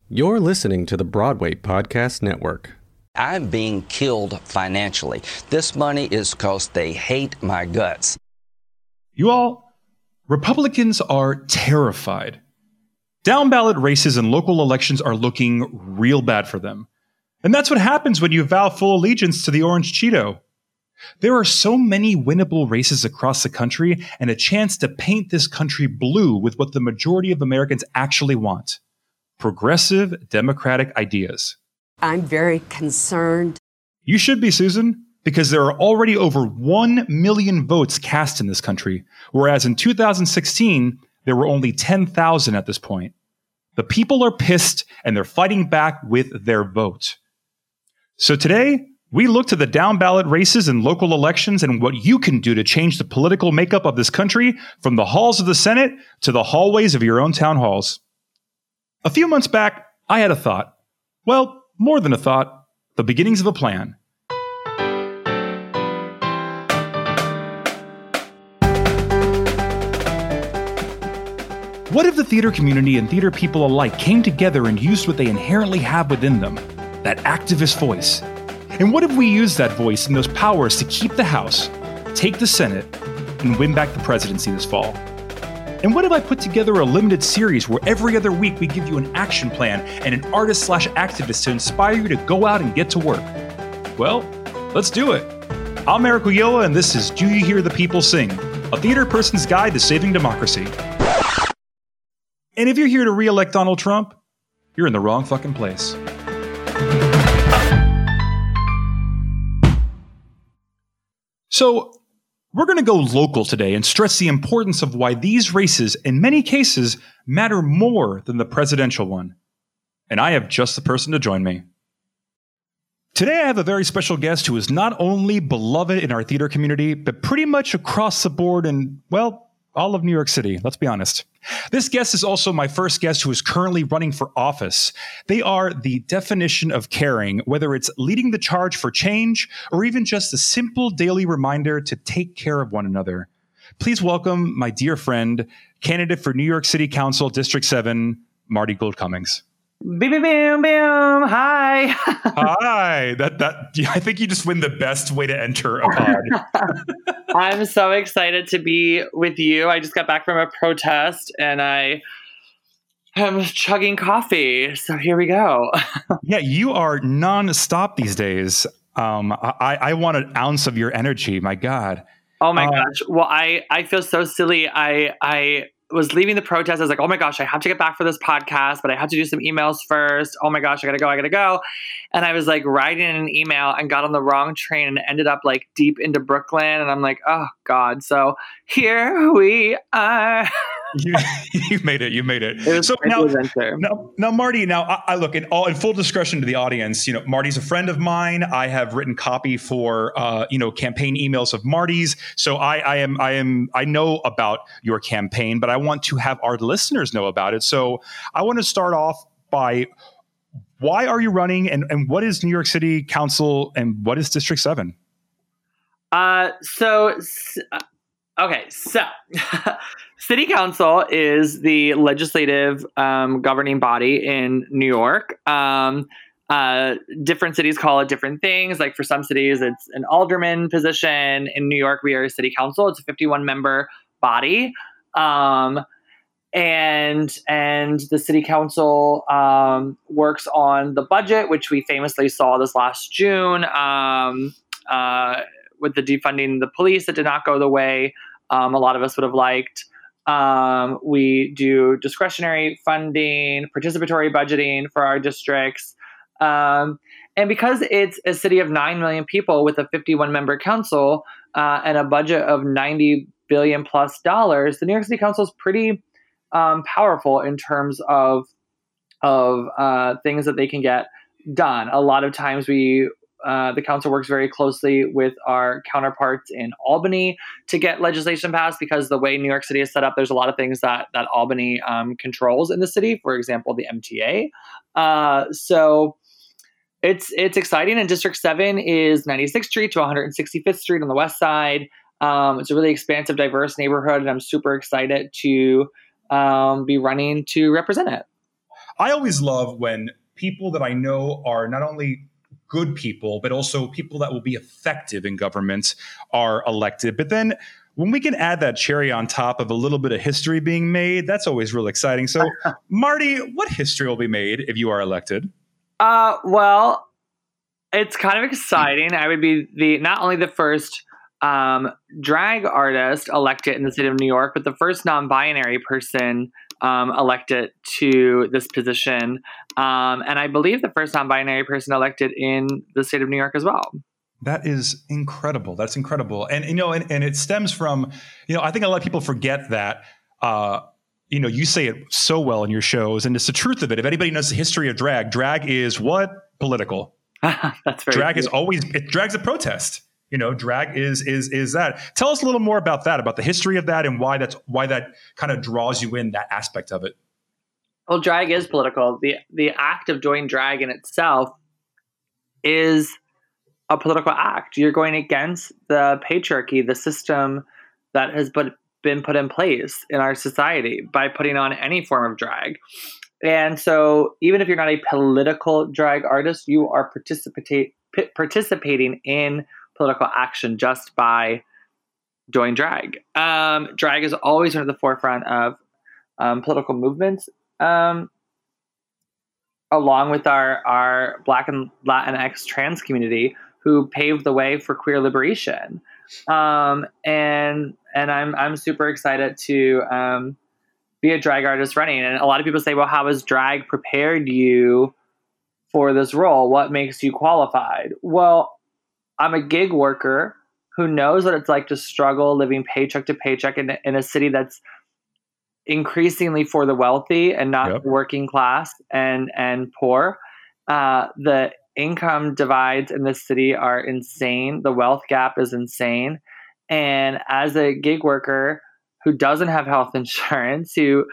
You're listening to the Broadway Podcast Network. I'm being killed financially. This money is because they hate my guts. You all, Republicans are terrified. Down ballot races and local elections are looking real bad for them. And that's what happens when you vow full allegiance to the Orange Cheeto. There are so many winnable races across the country and a chance to paint this country blue with what the majority of Americans actually want: progressive democratic ideas. I'm very concerned. You should be, Susan, because there are already over 1 million votes cast in this country, whereas in 2016, there were only 10,000 at this point. The people are pissed and they're fighting back with their vote. So today, we look to the down ballot races and local elections and what you can do to change the political makeup of this country from the halls of the Senate to the hallways of your own town halls. A few months back, I had a thought. Well, more than a thought, the beginnings of a plan. What if the theater community and theater people alike came together and used what they inherently have within them, that activist voice? And what if we used that voice and those powers to keep the House, take the Senate, and win back the presidency this fall? And what if I put together a limited series where every other week we give you an action plan and an artist/activist to inspire you to go out and get to work? Well, let's do it. I'm Eric Ulloa, and this is Do You Hear the People Sing, a theater person's guide to saving democracy. And if you're here to re-elect Donald Trump, you're in the wrong fucking place. So, we're going to go local today and stress the importance of why these races, in many cases, matter more than the presidential one. And I have just the person to join me. Today I have a very special guest who is not only beloved in our theater community, but pretty much across the board in, well, all of New York City, let's be honest. This guest is also my first guest who is currently running for office. They are the definition of caring, whether it's leading the charge for change or even just a simple daily reminder to take care of one another. Please welcome my dear friend, candidate for New York City Council, District 7, Marty Gould Cummings. Bam, bam, bam, bam. Hi. Hi. I think you just win the best way to enter a pod. I'm so excited to be with you. I just got back from a protest and I am chugging coffee. So here we go. Yeah, you are nonstop these days. I want an ounce of your energy. My God. Oh my gosh. Well, I feel so silly. I was leaving the protest. I was like, oh my gosh, I have to get back for this podcast, but I have to do some emails first. Oh my gosh, I gotta go. And I was like writing an email and got on the wrong train and ended up like deep into Brooklyn. And I'm like, oh God. So here we are. You made it. It was So now, Marty, I look in full discretion to the audience. Marty's a friend of mine. I have written copy for, campaign emails of Marty's. So I know about your campaign, but I want to have our listeners know about it. So I want to start off by, why are you running and what is New York City Council and what is District 7? So City Council is the legislative governing body in New York. Different cities call it different things. Like for some cities, it's an alderman position. In New York, we are a city council. It's a 51-member body. And the city council works on the budget, which we famously saw this last June with the defunding the police that did not go the way a lot of us would have liked. We do discretionary funding, participatory budgeting for our districts. And because it's a city of 9 million people with a 51-member council and a budget of $90 billion plus, the New York City Council is pretty powerful in terms of things that they can get done. A lot of times the council works very closely with our counterparts in Albany to get legislation passed, because the way New York City is set up, there's a lot of things that Albany controls in the city. For example, the MTA. So it's exciting. And District 7 is 96th Street to 165th Street on the west side. It's a really expansive, diverse neighborhood, and I'm super excited to be running to represent it. I always love when people that I know are not only good people, but also people that will be effective in government are elected. But then when we can add that cherry on top of a little bit of history being made, that's always real exciting. So, Marty, what history will be made if you are elected? Well, it's kind of exciting. I would be not only the first drag artist elected in the state of New York, but the first non-binary person elected to this position. And I believe the first non-binary person elected in the state of New York as well. That is incredible. That's incredible. And, and it stems from, I think a lot of people forget that, you say it so well in your shows, and it's the truth of it. If anybody knows the history of drag is what? Political. That's very drag true. is always, drag's a protest. Drag is that. Tell us a little more about that, about the history of that, and why that kind of draws you in, that aspect of it. Well, drag is political. The act of doing drag in itself is a political act. You're going against the patriarchy, the system that has been put in place in our society by putting on any form of drag. And so even if you're not a political drag artist, you are participating in political action just by doing drag. Drag is always been at the forefront of political movements, along with our Black and Latinx trans community, who paved the way for queer liberation. And I'm super excited to be a drag artist running. And a lot of people say, well, how has drag prepared you for this role? What makes you qualified? Well, I'm a gig worker who knows what it's like to struggle living paycheck to paycheck in a city that's increasingly for the wealthy and not the working class and poor. The income divides in this city are insane. The wealth gap is insane. And as a gig worker who doesn't have health insurance, who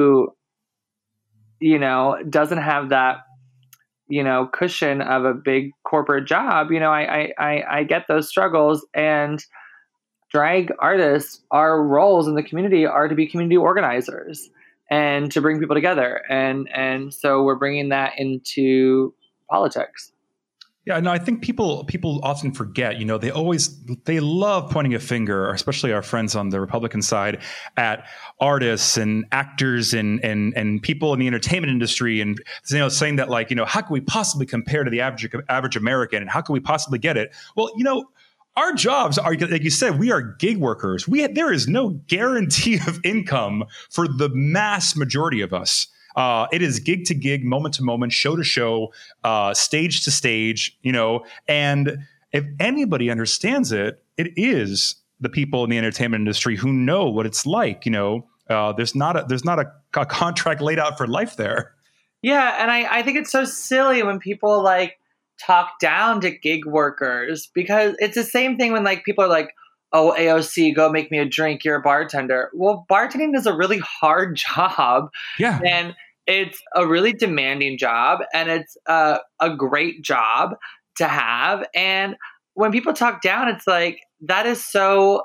doesn't have that, cushion of a big corporate job, I get those struggles. And drag artists, our roles in the community are to be community organizers and to bring people together. And so we're bringing that into politics. Yeah, no, I think people often forget, they love pointing a finger, especially our friends on the Republican side, at artists and actors and people in the entertainment industry, and saying that, like, how can we possibly compare to the average American, and how can we possibly get it? Well, our jobs are, like you said, we are gig workers. There is no guarantee of income for the mass majority of us. It is gig to gig, moment to moment, show to show, stage to stage, and if anybody understands it, it is the people in the entertainment industry who know what it's like. There's not a contract laid out for life there. Yeah. And I think it's so silly when people talk down to gig workers, because it's the same thing when people are like, oh, AOC, go make me a drink, you're a bartender. Well, bartending is a really hard job. Yeah. And it's a really demanding job, and it's a great job to have. And when people talk down, it's like, that is so,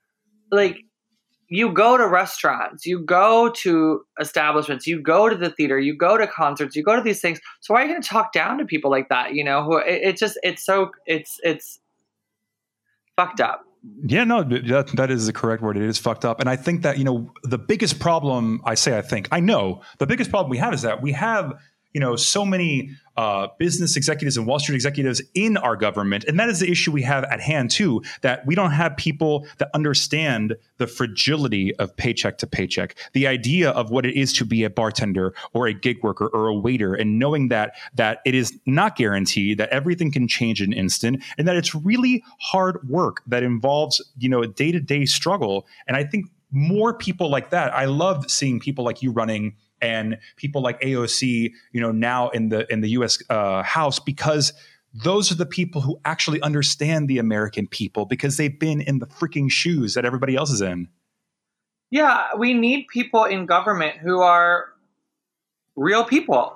you go to restaurants, you go to establishments, you go to the theater, you go to concerts, you go to these things. So why are you going to talk down to people like that? Who it's fucked up. Yeah, no, that is the correct word. It is fucked up. And I think that, the biggest problem, the biggest problem we have is that we have, so many business executives and Wall Street executives in our government. And that is the issue we have at hand, too, that we don't have people that understand the fragility of paycheck to paycheck, the idea of what it is to be a bartender or a gig worker or a waiter, and knowing that it is not guaranteed, that everything can change in an instant, and that it's really hard work that involves, a day-to-day struggle. And I think more people like that, I love seeing people like you running, and people like AOC, now in the U.S. House, because those are the people who actually understand the American people, because they've been in the freaking shoes that everybody else is in. Yeah, we need people in government who are real people,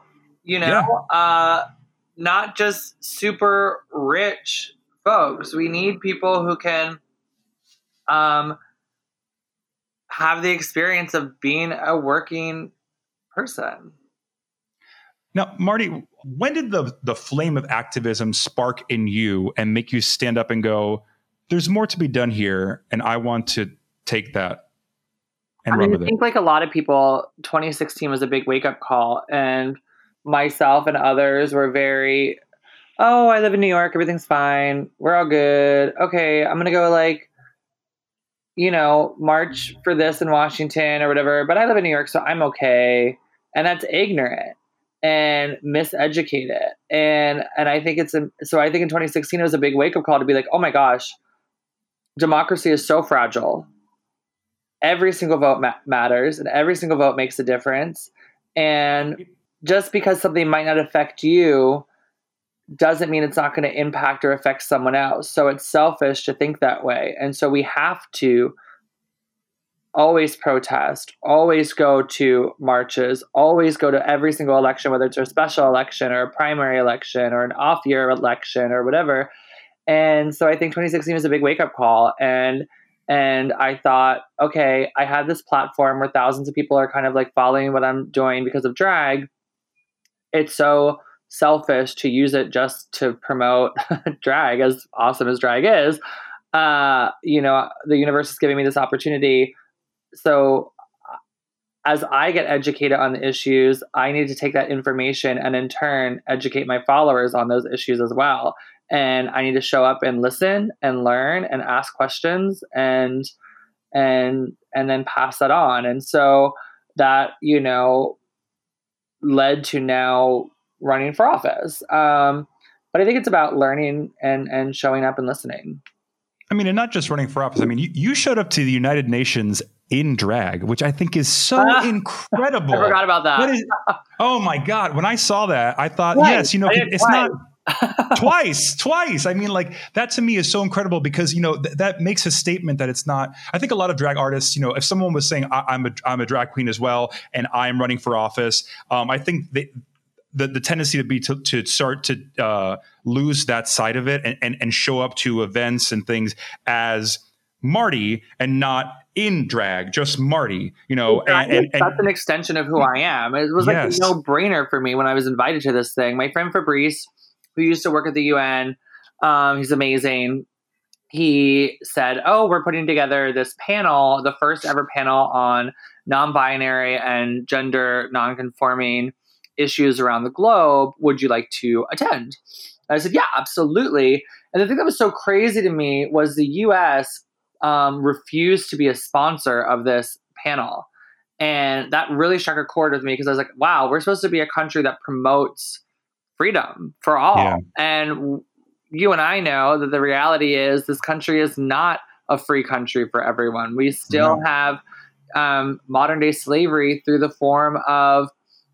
not just super rich folks. We need people who can have the experience of being a working person. Now, Marty, when did the flame of activism spark in you and make you stand up and go, there's more to be done here, and I want to take that and run with it? I think like a lot of people, 2016 was a big wake-up call, and myself and others were very, oh, I live in New York, everything's fine, we're all good. Okay, I'm going to go like, march for this in Washington or whatever, but I live in New York, so I'm okay. And that's ignorant and miseducated. And I think I think in 2016 it was a big wake-up call to be like, oh my gosh, democracy is so fragile. Every single vote matters, and every single vote makes a difference. And just because something might not affect you doesn't mean it's not going to impact or affect someone else. So it's selfish to think that way. And so we have to always protest, always go to marches, always go to every single election, whether it's a special election or a primary election or an off-year election or whatever. And so I think 2016 was a big wake-up call. And I thought, okay, I had this platform where thousands of people are kind of like following what I'm doing because of drag. It's so selfish to use it just to promote drag, as awesome as drag is. The universe is giving me this opportunity. So as I get educated on the issues, I need to take that information and in turn educate my followers on those issues as well. And I need to show up and listen and learn and ask questions and then pass that on. And so that, led to now running for office. But I think it's about learning and showing up and listening. I mean, and not just running for office. I mean, you showed up to the United Nations in drag, which I think is so incredible. I forgot about that. Oh my God. When I saw that, I thought, yes, it's not twice. I mean, like that to me is so incredible because, that makes a statement that it's not, I think a lot of drag artists, if someone was saying I'm a drag queen as well, and I'm running for office, I think the tendency to be to start to lose that side of it and show up to events and things as Marty and not in drag, just Marty, and that's an extension of who I am. It was like a no-brainer for me when I was invited to this thing. My friend Fabrice, who used to work at the UN, he's amazing. He said, oh, we're putting together this panel, the first ever panel on non-binary and gender non-conforming issues around the globe. Would you like to attend? And I said, yeah, absolutely. And the thing that was so crazy to me was the US refused to be a sponsor of this panel. And that really struck a chord with me because I was like, wow, we're supposed to be a country that promotes freedom for all. Yeah. And you and I know that the reality is this country is not a free country for everyone. We still have modern day slavery through the form of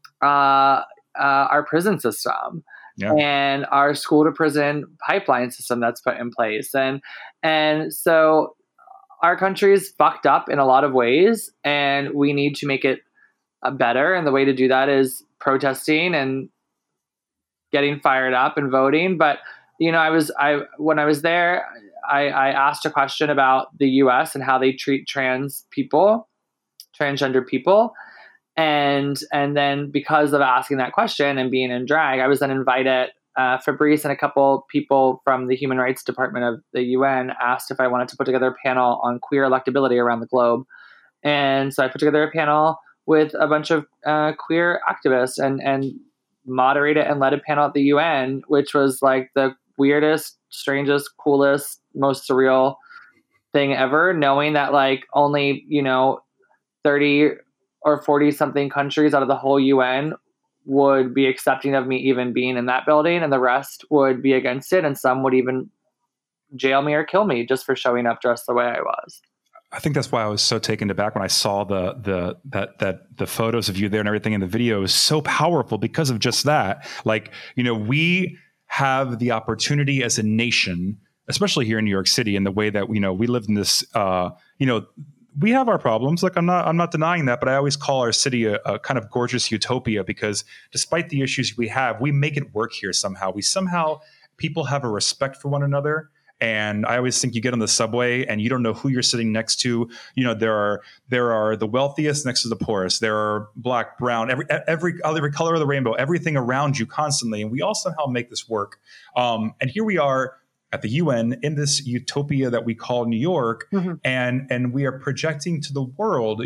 our prison system and our school to prison pipeline system that's put in place. And so our country is fucked up in a lot of ways, and we need to make it better. And the way to do that is protesting and getting fired up and voting. But, when I was there, I asked a question about the US and how they treat transgender people. And then because of asking that question and being in drag, I was then invited, Fabrice and a couple people from the Human Rights Department of the UN asked if I wanted to put together a panel on queer electability around the globe. And so I put together a panel with a bunch of queer activists and moderated and led a panel at the UN, which was like the weirdest, strangest, coolest, most surreal thing ever, knowing that like only, 30 or 40 something countries out of the whole UN would be accepting of me even being in that building, and the rest would be against it, and some would even jail me or kill me just for showing up dressed the way I was. I think that's why I was so taken aback when I saw the photos of you there and everything in the video is so powerful because of just that. Like, we have the opportunity as a nation, especially here in New York City, in the way that we live in this, we have our problems. Like I'm not denying that, but I always call our city a kind of gorgeous utopia because despite the issues we have, we make it work here somehow. People have a respect for one another. And I always think you get on the subway and you don't know who you're sitting next to. You know, there are the wealthiest next to the poorest. There are black, brown, every color of the rainbow, everything around you constantly. And we all somehow make this work. And here we are at the UN in this utopia that we call New York, and we are projecting to the world,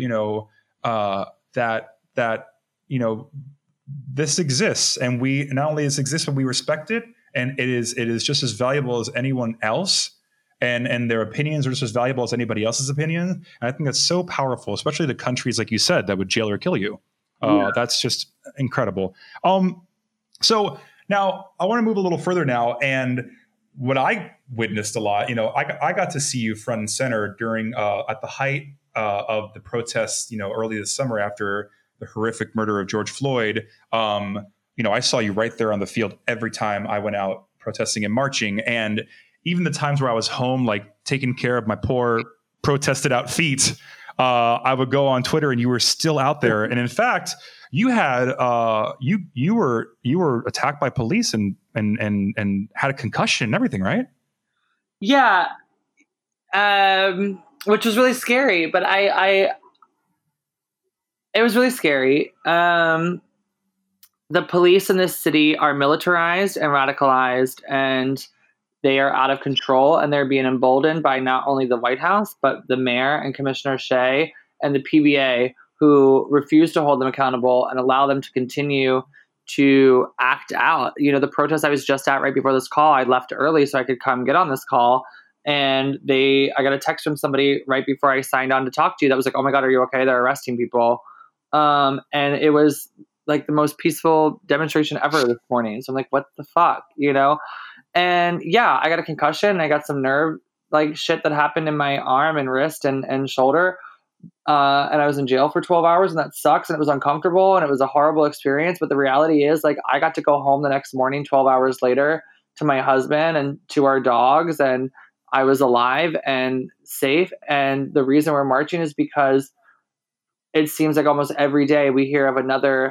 that this exists, and we not only it exists, but we respect it, and it is just as valuable as anyone else, and their opinions are just as valuable as anybody else's opinion. And I think that's so powerful, especially the countries like you said that would jail or kill you. That's just incredible. So now I want to move a little further now, and what I witnessed a lot, I got to see you front and center during at the height of the protests, early this summer after the horrific murder of George Floyd. I saw you right there on the field every time I went out protesting and marching. And even the times where I was home, like taking care of my poor protested out feet, I would go on Twitter and you were still out there. And in fact, you had you were attacked by police and had a concussion and everything, right? Yeah. Which was really scary, but it was really scary. The police in this city are militarized and radicalized, and they are out of control, and they're being emboldened by not only the White House, but the mayor and Commissioner Shea and the PBA, who refuse to hold them accountable and allow them to continue to act out. The protest I was just at right before this call, I left early so I could come get on this call. And I got a text from somebody right before I signed on to talk to you that was like, "Oh my God, are you okay? They're arresting people." And it was like the most peaceful demonstration ever this morning. So I'm like, what the fuck, And yeah, I got a concussion. I got some nerve shit that happened in my arm and wrist and shoulder. And I was in jail for 12 hours, and that sucks. And it was uncomfortable, and it was a horrible experience. But the reality is, I got to go home the next morning, 12 hours later, to my husband and to our dogs, and I was alive and safe. And the reason we're marching is because it seems like almost every day we hear of another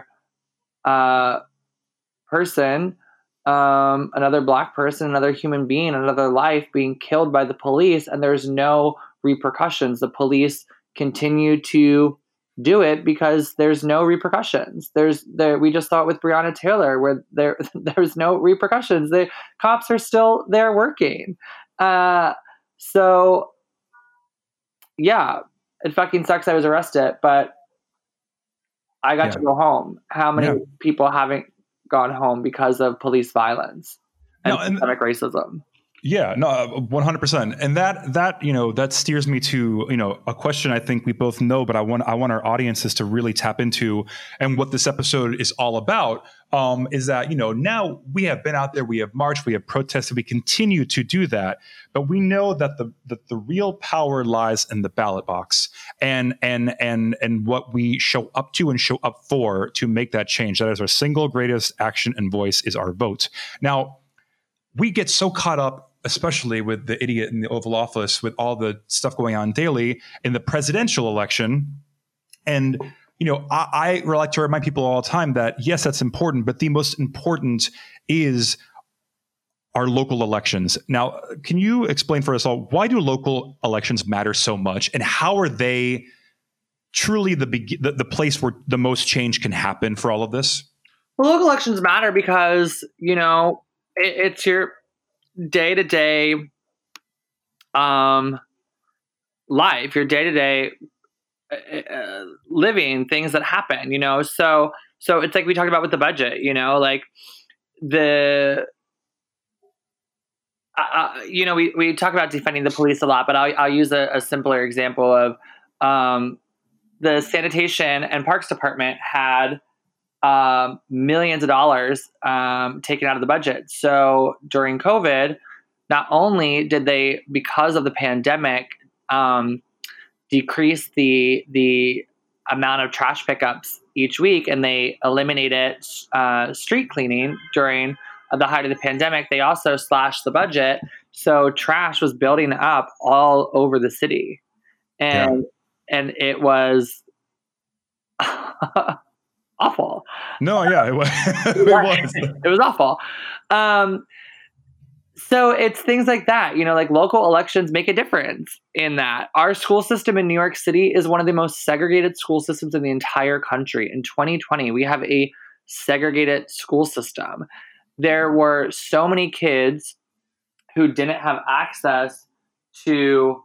person, another Black person, another human being, another life being killed by the police, and there's no repercussions. The police continue to do it because there's no repercussions. We just saw it with Breonna Taylor, where there's no repercussions. The cops are still there working. So yeah, it fucking sucks I was arrested, but I got to go home. How many people haven't gone home because of police violence and systemic racism? Yeah, no, 100%. And that steers me to, a question I think we both know, but I want our audiences to really tap into. And what this episode is all about is that, now we have been out there, we have marched, we have protested, we continue to do that. But we know that the real power lies in the ballot box and what we show up to and show up for to make that change. That is our single greatest action and voice is our vote. Now, we get so caught up, especially with the idiot in the Oval Office, with all the stuff going on daily in the presidential election. And, I like to remind people all the time that, yes, that's important, but the most important is our local elections. Now, can you explain for us all, why do local elections matter so much, and how are they truly the place where the most change can happen for all of this? Well, local elections matter because, it's your day-to-day life, your day-to-day living, things that happen, so it's like we talked about with the budget, we talk about defunding the police a lot, but I'll use a simpler example of the sanitation and parks department had millions of dollars taken out of the budget. So during COVID, not only did they, because of the pandemic, decrease the amount of trash pickups each week, and they eliminated street cleaning during the height of the pandemic, they also slashed the budget. So trash was building up all over the city. And it was awful. No, yeah, it was. It was awful. So it's things like that, like local elections make a difference in that. Our school system in New York City is one of the most segregated school systems in the entire country. In 2020, we have a segregated school system. There were so many kids who didn't have access to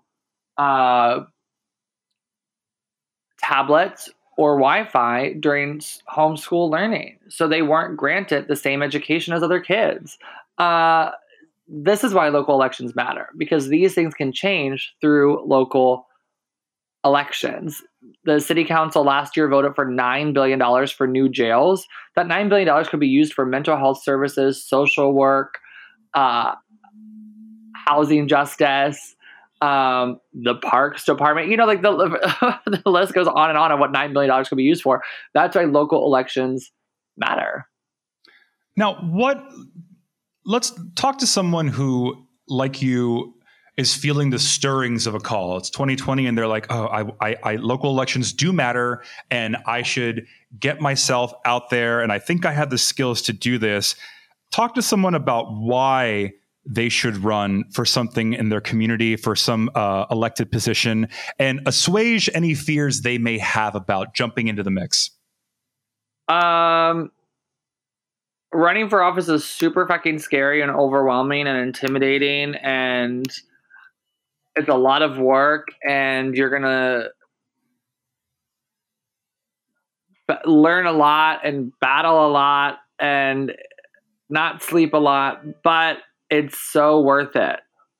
tablets or Wi-Fi during homeschool learning. So they weren't granted the same education as other kids. This is why local elections matter, because these things can change through local elections. The city council last year voted for $9 billion for new jails. That $9 billion could be used for mental health services, social work, housing justice, the parks department, the list goes on of what $9 billion could be used for. That's why local elections matter. Now, let's talk to someone who, like you, is feeling the stirrings of a call. It's 2020 and they're like, oh, I local elections do matter and I should get myself out there. And I think I have the skills to do this. Talk to someone about why they should run for something in their community, for some elected position, and assuage any fears they may have about jumping into the mix. Running for office is super fucking scary and overwhelming and intimidating, and it's a lot of work, and you're going to learn a lot and battle a lot and not sleep a lot, but it's so worth it.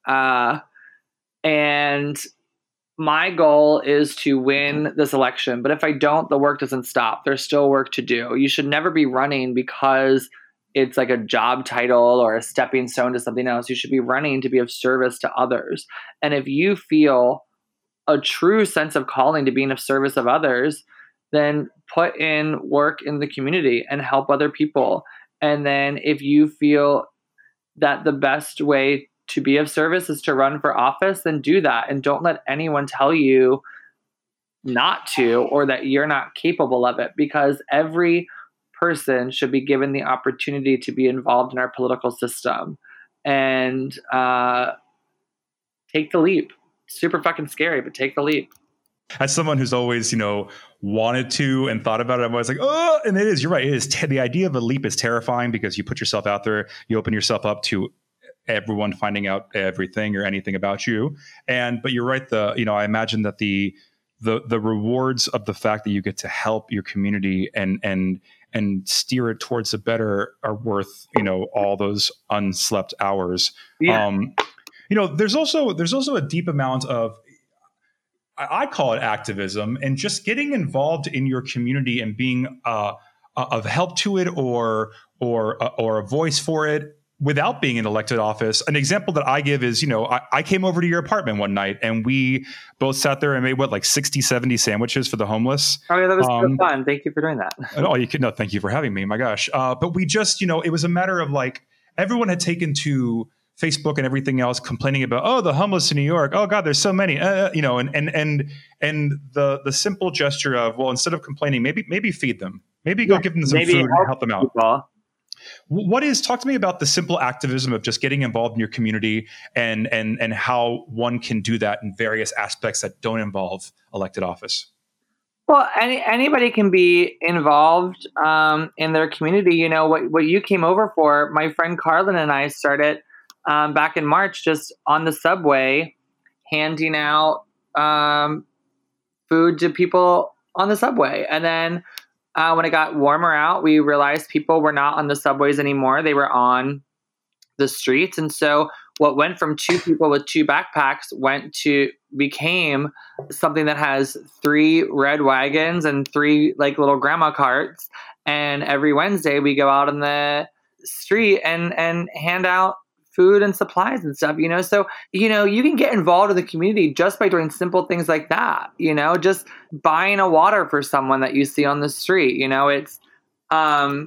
And my goal is to win this election. But if I don't, the work doesn't stop. There's still work to do. You should never be running because it's like a job title or a stepping stone to something else. You should be running to be of service to others. And if you feel a true sense of calling to being of service of others, then put in work in the community and help other people. And then if you feel that the best way to be of service is to run for office, then do that. And don't let anyone tell you not to, or that you're not capable of it, because every person should be given the opportunity to be involved in our political system and take the leap. Super fucking scary, but take the leap. As someone who's always, wanted to and thought about it, I'm always like, oh, and it is, you're right. It is the idea of a leap is terrifying because you put yourself out there, you open yourself up to everyone finding out everything or anything about you. But you're right. I imagine that the rewards of the fact that you get to help your community and steer it towards a better are worth, all those unslept hours. Yeah. There's also a deep amount of, I call it activism, and just getting involved in your community and being of help to it or a voice for it without being in elected office. An example that I give is, I came over to your apartment one night and we both sat there and made 60, 70 sandwiches for the homeless. Oh yeah, that was so fun. Thank you for doing that. No, thank you for having me. My gosh. But we just, it was a matter of everyone had taken to Facebook and everything else complaining about, the homeless in New York. Oh God, there's so many, and the simple gesture of, well, instead of complaining, maybe feed them, maybe go give them some food and help them out. People. Talk to me about the simple activism of just getting involved in your community and how one can do that in various aspects that don't involve elected office. Well, anybody can be involved in their community. What you came over for, my friend Carlin and I started back in March, just on the subway, handing out food to people on the subway. And then when it got warmer out, we realized people were not on the subways anymore. They were on the streets. And so what went from 2 people with 2 backpacks became something that has 3 red wagons and 3 little grandma carts. And every Wednesday we go out on the street and hand out food and supplies and stuff, so, you can get involved in the community just by doing simple things like that, just buying a water for someone that you see on the street, it's, I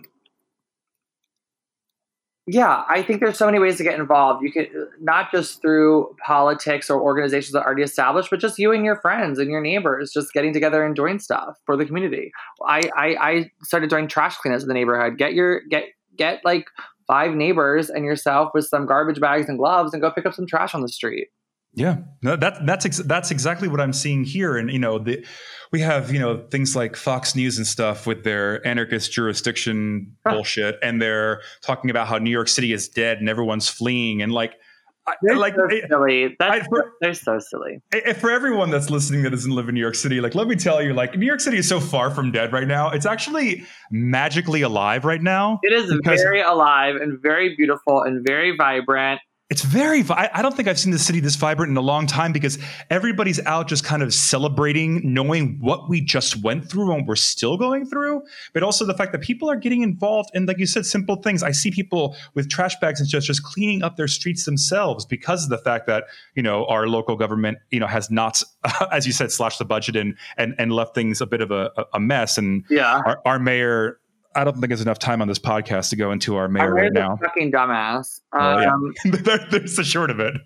think there's so many ways to get involved. You can not just through politics or organizations that are already established, but just you and your friends and your neighbors just getting together and doing stuff for the community. I started doing trash cleanups in the neighborhood. Get 5 neighbors and yourself with some garbage bags and gloves and go pick up some trash on the street. Yeah, no, that's exactly what I'm seeing here. And, we have, things like Fox News and stuff with their anarchist jurisdiction bullshit. And they're talking about how New York City is dead and everyone's fleeing. And They're so silly. They're so silly. For everyone that's listening that doesn't live in New York City, let me tell you, New York City is so far from dead right now. It's actually magically alive right now. It is very alive and very beautiful and very vibrant. It's I don't think I've seen the city this vibrant in a long time, because everybody's out just kind of celebrating, knowing what we just went through and we're still going through, but also the fact that people are getting involved in, like you said, simple things. I see people with trash bags and just cleaning up their streets themselves because of the fact that, our local government, has not, as you said, slashed the budget and left things a bit of a mess. And our mayor, I don't think there's enough time on this podcast to go into our mayor right now. Fucking dumbass. There's the short of it.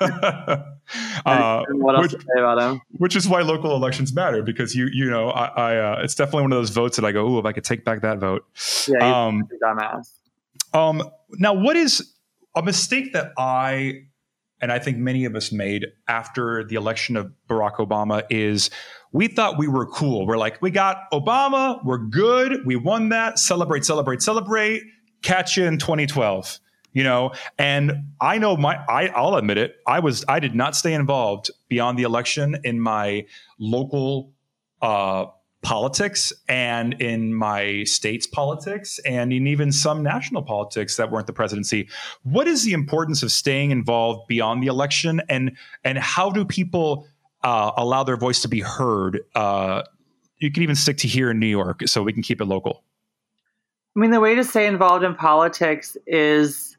What else to say about him? Which is why local elections matter, because I it's definitely one of those votes that I go, if I could take back that vote. Yeah, he's a dumbass. Now, what is a mistake that I think many of us made after the election of Barack Obama is we thought we were cool. We're like, we got Obama, we're good, we won that, celebrate, catch you in 2012, And I know I'll admit it, I did not stay involved beyond the election in my local politics and in my state's politics and in even some national politics that weren't the presidency. What is the importance of staying involved beyond the election, and how do people allow their voice to be heard? You can even stick to here in New York so we can keep it local. I mean, the way to stay involved in politics is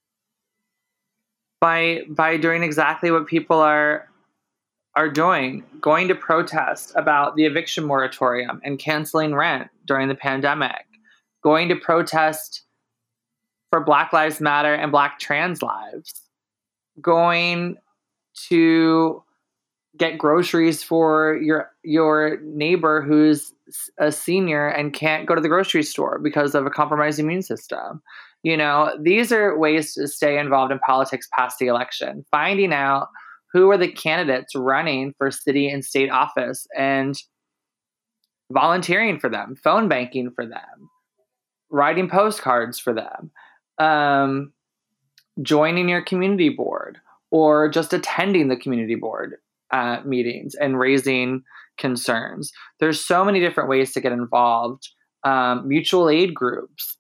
by doing exactly what people are doing, going to protest about the eviction moratorium and canceling rent during the pandemic, going to protest for Black Lives Matter and Black trans lives, going to get groceries for your neighbor who's a senior and can't go to the grocery store because of a compromised immune system. These are ways to stay involved in politics past the election, finding out who are the candidates running for city and state office and volunteering for them, phone banking for them, writing postcards for them, joining your community board, or just attending the community board meetings and raising concerns. There's so many different ways to get involved, mutual aid groups.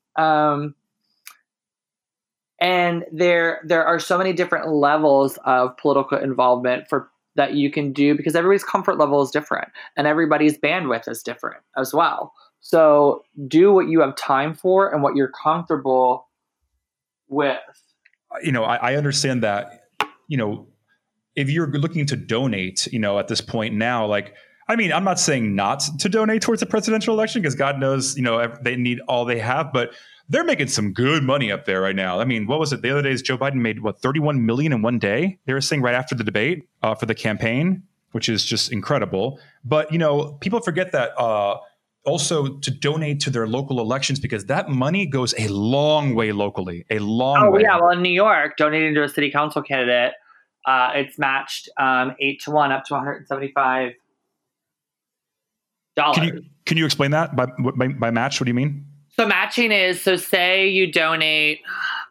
And there are so many different levels of political involvement that you can do, because everybody's comfort level is different and everybody's bandwidth is different as well. So do what you have time for and what you're comfortable with. I understand that, if you're looking to donate, at this point now, I'm not saying not to donate towards the presidential election, because God knows, they need all they have, but they're making some good money up there right now. I mean, what was it? The other day, Joe Biden made, $31 million in one day? They were saying right after the debate for the campaign, which is just incredible. But, people forget that also to donate to their local elections, because that money goes a long way locally, a long way. Oh, yeah. Well, in New York, donating to a city council candidate, it's matched 8-1 up to $175. Can you explain that by match? What do you mean? So matching is, say you donate,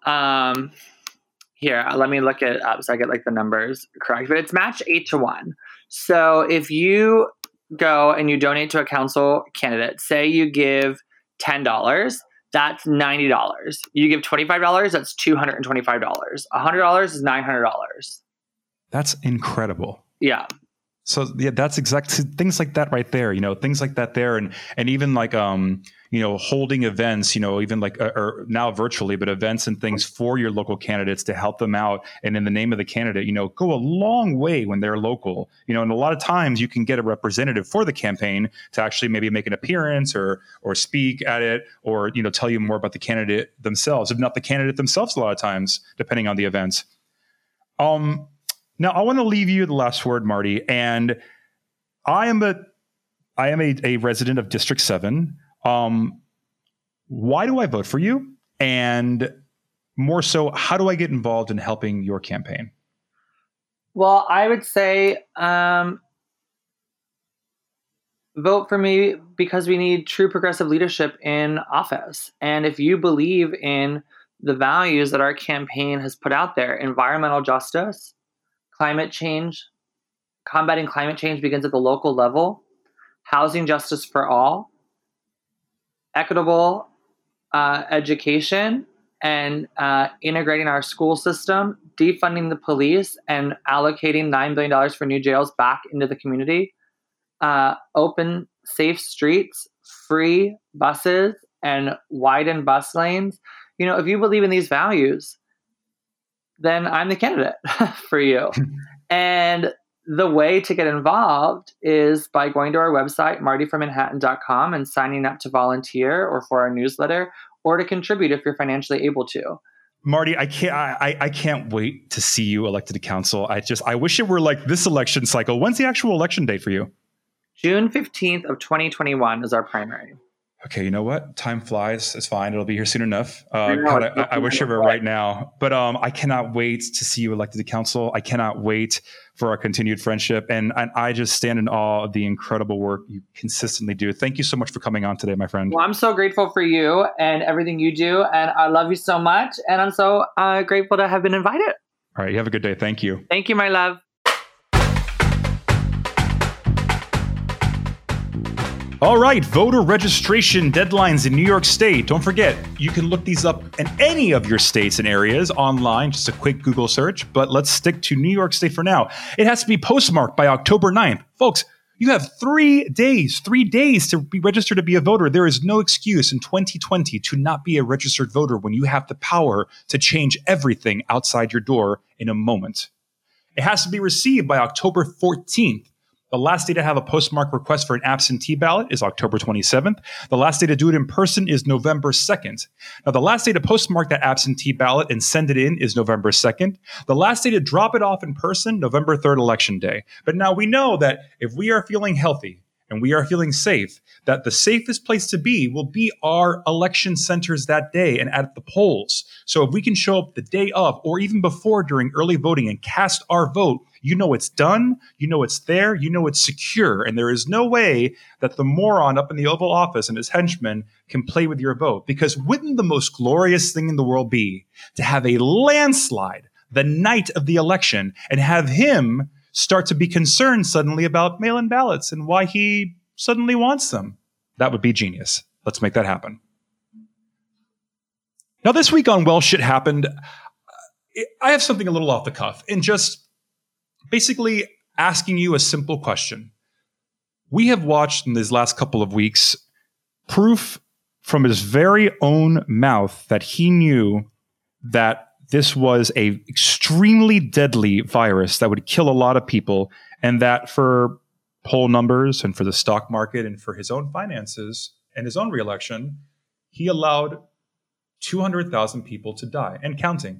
here, let me look it up so I get the numbers correct, but it's matched 8-1. So if you go and you donate to a council candidate, say you give $10, that's $90. You give $25, that's $225. $100 is $900. That's incredible. Yeah. So yeah, that's exactly things like that right there, things like that there. And even holding events, even or now virtually, but events and things for your local candidates to help them out. And in the name of the candidate, go a long way when they're local, and a lot of times you can get a representative for the campaign to actually maybe make an appearance or speak at it, or, tell you more about the candidate themselves, if not the candidate themselves, a lot of times, depending on the events. Now, I want to leave you the last word, Marty, and I am a resident of District 7. Why do I vote for you? And more so, how do I get involved in helping your campaign? Well, I would say vote for me because we need true progressive leadership in office. And if you believe in the values that our campaign has put out there, environmental justice, climate change, combating climate change begins at the local level, housing justice for all, equitable education, and integrating our school system, defunding the police, and allocating $9 billion for new jails back into the community, open, safe streets, free buses, and widen bus lanes. If you believe in these values, then I'm the candidate for you. And the way to get involved is by going to our website, martyfrommanhattan.com, and signing up to volunteer or for our newsletter, or to contribute if you're financially able to. Marty, I can't wait to see you elected to council. I wish it were like this election cycle. When's the actual election date for you? June 15th of 2021 is our primary. Okay, you know what? Time flies. It's fine. It'll be here soon enough. I wish it were right now. But I cannot wait to see you elected to council. I cannot wait for our continued friendship. And I just stand in awe of the incredible work you consistently do. Thank you so much for coming on today, my friend. Well, I'm so grateful for you and everything you do. And I love you so much. And I'm so grateful to have been invited. All right. You have a good day. Thank you. Thank you, my love. All right, voter registration deadlines in New York State. Don't forget, you can look these up in any of your states and areas online, just a quick Google search, but let's stick to New York State for now. It has to be postmarked by October 9th. Folks, you have 3 days to be registered to be a voter. There is no excuse in 2020 to not be a registered voter when you have the power to change everything outside your door in a moment. It has to be received by October 14th. The last day to have a postmark request for an absentee ballot is October 27th. The last day to do it in person is November 2nd. Now, the last day to postmark that absentee ballot and send it in is November 2nd. The last day to drop it off in person, November 3rd, Election Day. But now we know that if we are feeling healthy and we are feeling safe, that the safest place to be will be our election centers that day and at the polls. So if we can show up the day of or even before during early voting and cast our vote, you know it's done, you know it's there, you know it's secure, and there is no way that the moron up in the Oval Office and his henchmen can play with your vote. Because wouldn't the most glorious thing in the world be to have a landslide the night of the election and have him start to be concerned suddenly about mail-in ballots and why he suddenly wants them? That would be genius. Let's make that happen. Now, this week on Well Shit Happened, I have something a little off the cuff and just basically asking you a simple question. We have watched in these last couple of weeks proof from his very own mouth that he knew that this was an extremely deadly virus that would kill a lot of people, and that for poll numbers and for the stock market and for his own finances and his own reelection, he allowed 200,000 people to die and counting.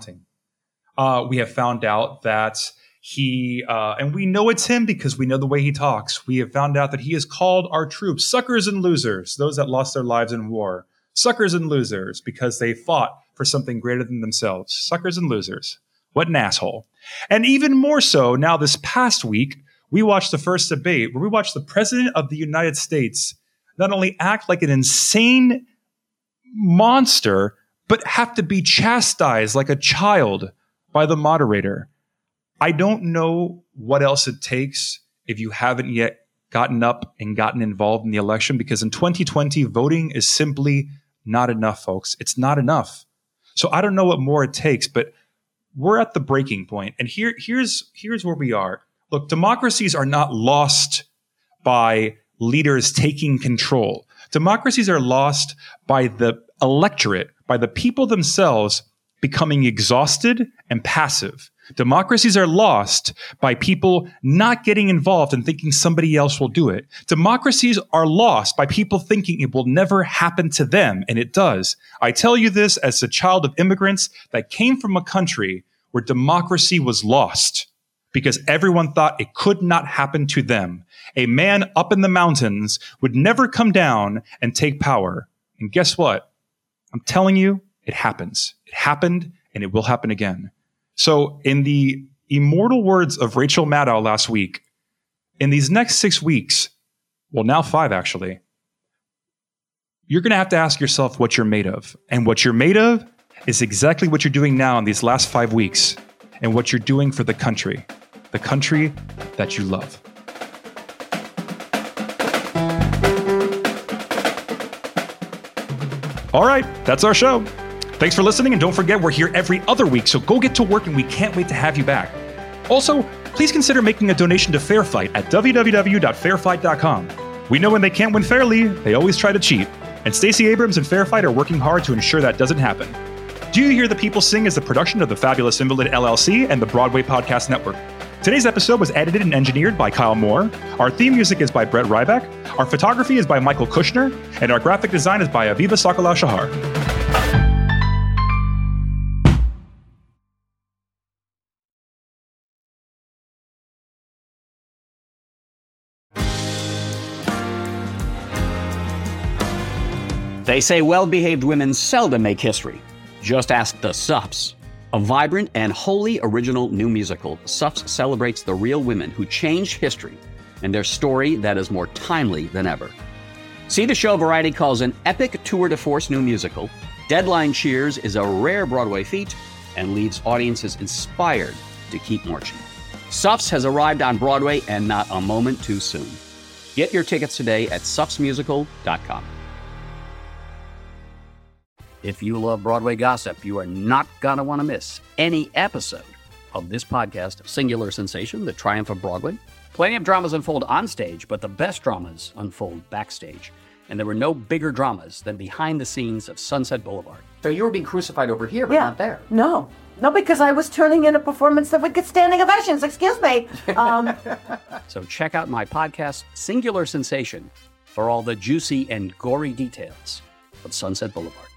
We have found out that he, and we know it's him because we know the way he talks. We have found out that he has called our troops suckers and losers, those that lost their lives in war. Suckers and losers because they fought for something greater than themselves. Suckers and losers. What an asshole. And even more so, now this past week, we watched the first debate where we watched the President of the United States not only act like an insane monster, but have to be chastised like a child by the moderator. I don't know what else it takes if you haven't yet gotten up and gotten involved in the election, because in 2020, voting is simply not enough, folks. It's not enough. So I don't know what more it takes, but we're at the breaking point. And here's where we are. Look, democracies are not lost by leaders taking control. Democracies are lost by the electorate, by the people themselves becoming exhausted and passive. Democracies are lost by people not getting involved and thinking somebody else will do it. Democracies are lost by people thinking it will never happen to them, and it does. I tell you this as a child of immigrants that came from a country where democracy was lost because everyone thought it could not happen to them. A man up in the mountains would never come down and take power. And guess what? I'm telling you, It happens. It happened, and it will happen again. So in the immortal words of Rachel Maddow last week, in these next 6 weeks, well, now 5 actually, you're going to have to ask yourself what you're made of. And what you're made of is exactly what you're doing now in these last 5 weeks, and what you're doing for the country that you love. All right, that's our show. Thanks for listening, and don't forget we're here every other week, so go get to work and we can't wait to have you back. Also, please consider making a donation to Fair Fight at www.fairfight.com. We know when they can't win fairly, they always try to cheat, and Stacey Abrams and Fair Fight are working hard to ensure that doesn't happen. Do You Hear the People Sing is the production of the Fabulous Invalid LLC and the Broadway Podcast Network. Today's episode was edited and engineered by Kyle Moore. Our theme music is by Brett Ryback. Our photography is by Michael Kushner. And our graphic design is by Aviva Sakalau Shahar. They say well-behaved women seldom make history. Just ask the Suffs. A vibrant and wholly original new musical, Suffs celebrates the real women who changed history and their story that is more timely than ever. See the show Variety calls an epic tour de force new musical. Deadline cheers is a rare Broadway feat and leaves audiences inspired to keep marching. Suffs has arrived on Broadway, and not a moment too soon. Get your tickets today at suffsmusical.com. If you love Broadway gossip, you are not going to want to miss any episode of this podcast, Singular Sensation, The Triumph of Broadway. Plenty of dramas unfold on stage, but the best dramas unfold backstage. And there were no bigger dramas than behind the scenes of Sunset Boulevard. So you were being crucified over here, but not there. No, because I was turning in a performance that would get standing ovations. Excuse me. So check out my podcast, Singular Sensation, for all the juicy and gory details of Sunset Boulevard.